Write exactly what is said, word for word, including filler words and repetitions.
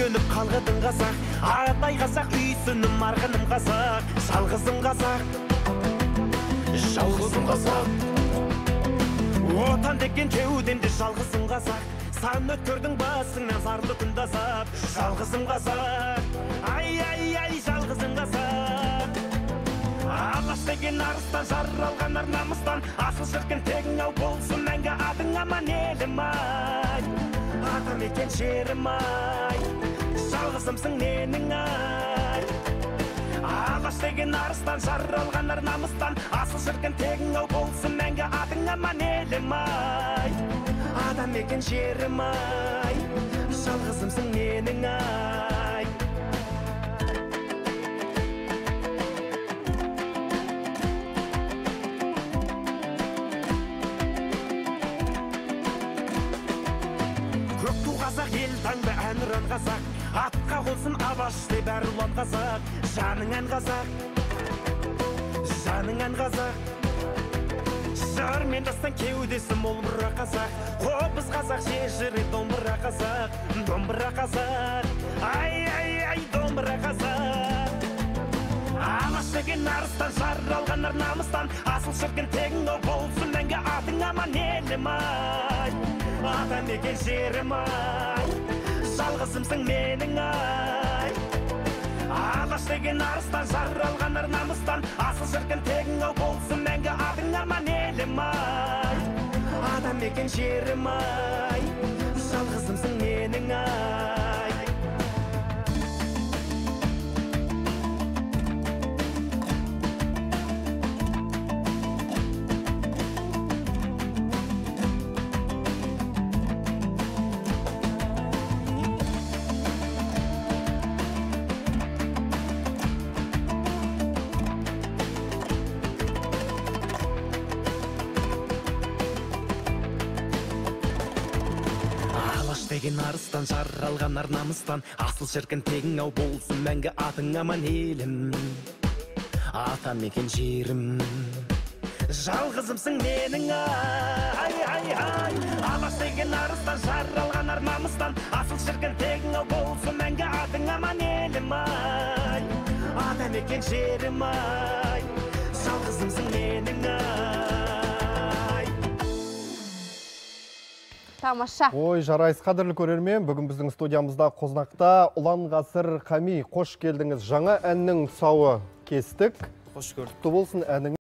сөніп қалғыдың қазақ, атай қазақ, үйсінім арғыным қазақ, жалғызым қазақ, жалғызым қазақ. Отан деген кеудемде жалғызым қазақ, сан өткөрдің басыңнан зарлы күн дазап, жалғызым қазақ, ай ай ай жалғызым қазақ. Алаш деген арыстан, жаралған ар намыстан, асыл шіркін тегің ау болсын мәңгі адың аман елім ай, атам екен жерім ай, жалғызымсың менің ай. Алаш деген арыстан, жаралған ар намыстан, асыл шіркін тегің ау болсын мәңгі адың аман елім ай, адам екен жерім ай, жалғызымсың менің ай. Көкту қазақ, ел таңды әнұран қазақ, атқа қонсын Алаш деп әр ұлан қазақ, жаның ән қазақ, жаның ән қазақ. Жар мен дастан кеудесі мол бұра қазақ, қобыз қазақ, шешірі домбыра қазақ, домбыра қазақ, ай ай ай домбыра қазақ. Алаш деген арыстан, жаралған ар намыстан, асыл шіркін тегің ау болсын мәңгі атың аман елім ай, атам екен жерім ай, жалғызымсың менің ай. Алаш деген арыстан, жаралған ар намыстан, асыл шіркін тегің ау болсын мәңгі атың аман елім ай, адам екен жерім ай, жалғызымсың менің ай. Деген арыстан, жаралған ар намыстан, асыл шіркін тегің ау болсын мәңгі атың аман елім, атам екен жерім, жалғызымсың менің ай, ай, ай. Алаш деген арыстан, жаралған ар намыстан, асыл шіркін тегің ау болсын мәңгі атың аман елім ай, атам екен жерім ай, жалғызымсың менің ай. Тамаша. Ой, жарайсыз қадірлі көрермен, бүгін біздің студиямызда қонақта Ұлан Ғасыр Қами, қош келдіңіз. Жаңа әннің тұсауы кестік. Қош көрдік. Құтты болсын әнің.